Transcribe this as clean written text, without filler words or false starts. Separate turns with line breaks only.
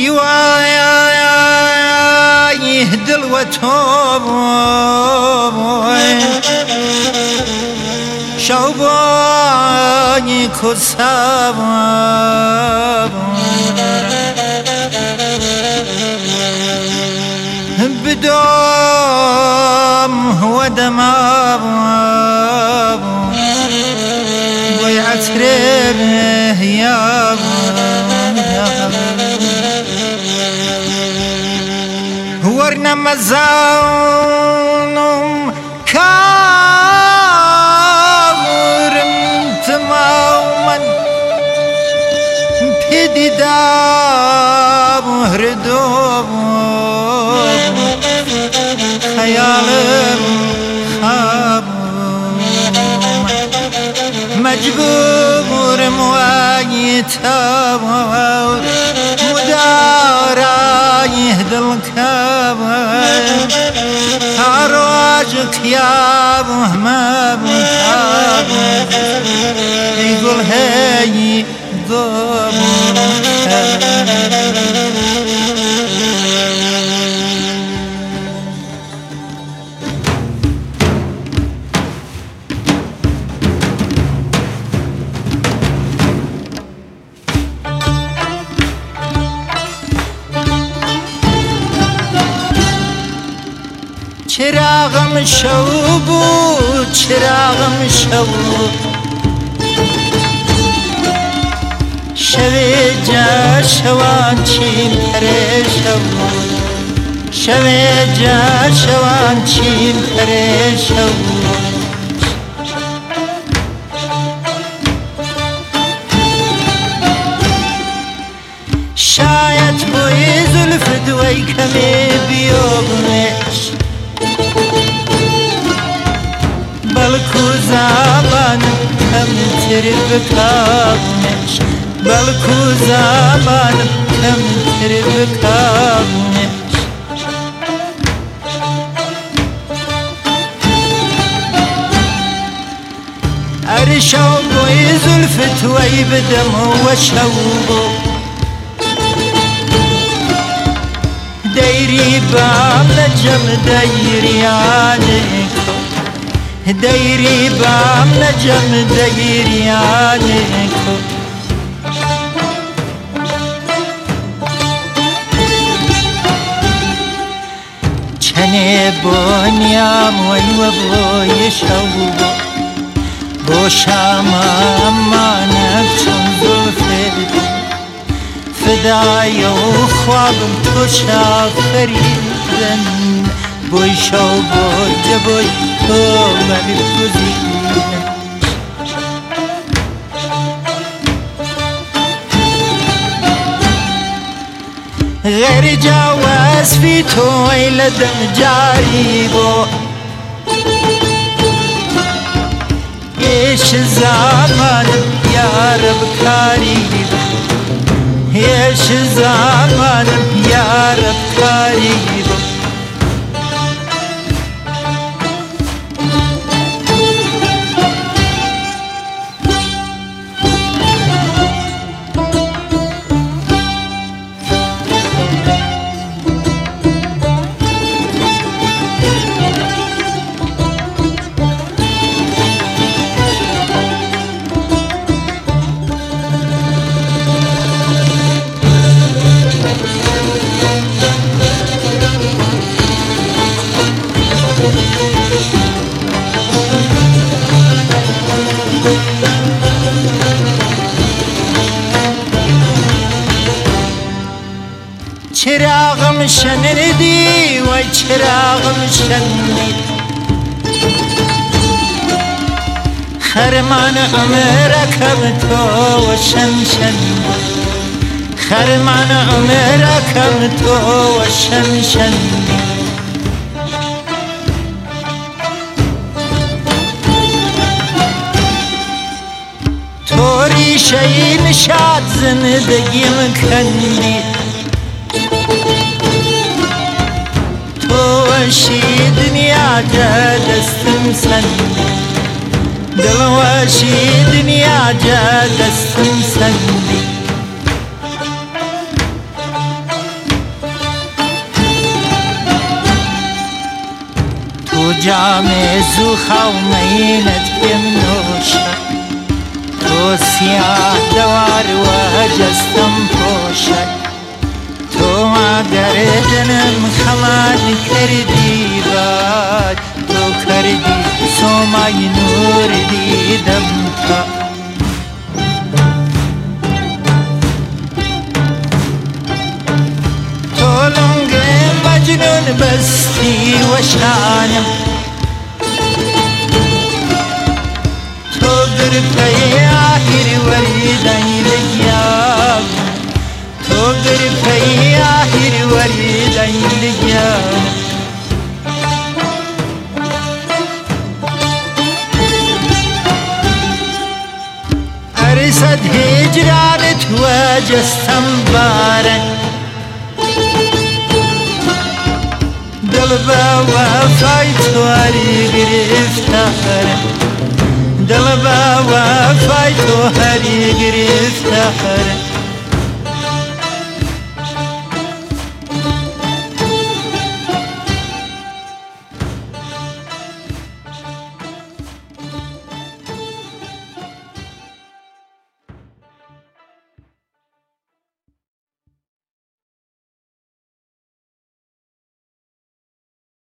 يهدل وتوب شوباني كساب بدوم هو دماب ويعترب يا ورنا مزاونم كامرم تماما بيدي داب هردوب خيالم خاب مجبور مواجهتاب مدارا يهدى الكابر عراجك يا مهما بتاب يقول هاي ضاب چراغم شوبو چراغم شوبو شوی جا شوان چین پره شوبو شوی جا شوان چین پره شوبو شاید بوی زلف دوی کمی بیومش بلکو زبانم کم تر بکامش بلکو زبانم کم تر بکامش ارشو بوی زلف توی بدم و شوبو ديري بام نجم ديري عليكم ديري بام نجم ديري عليكم چنه بونيام ويوبوي شوبو بوشام مانتون زلفت فدای و خوابم تو شافریدن بوی شو بوی بوی تو ولی گزیدن غیر جواز فی توی لدم جاری بو ایش زمانم یارب کاری بو ایش زمانم یارب کاری بو چراغم شنیدی وای چراغم شنیدی خرمان عمرکم تو و شمشن خرمان عمرکم تو و شمشن توری شیء نشاد زندگیم کندی وشی دنیا جا دستم سندی دل وشی دنیا جا دستم سندی جام زوخة ومينت بمنوشة تو سیاه دوار وجستم پوشة تو گردنم خلال کردی باد تو کردی سومای نور دیدم تا تو لنگ مجنون بستی و شانم تو گرفته آخر وریدن لگیاب تو گرفته آخر وریدن لگیاب أرسد هجرانت وجستم بارن دلبا وفاي تواري گرفتار دلبا وفاي تواري گرفتار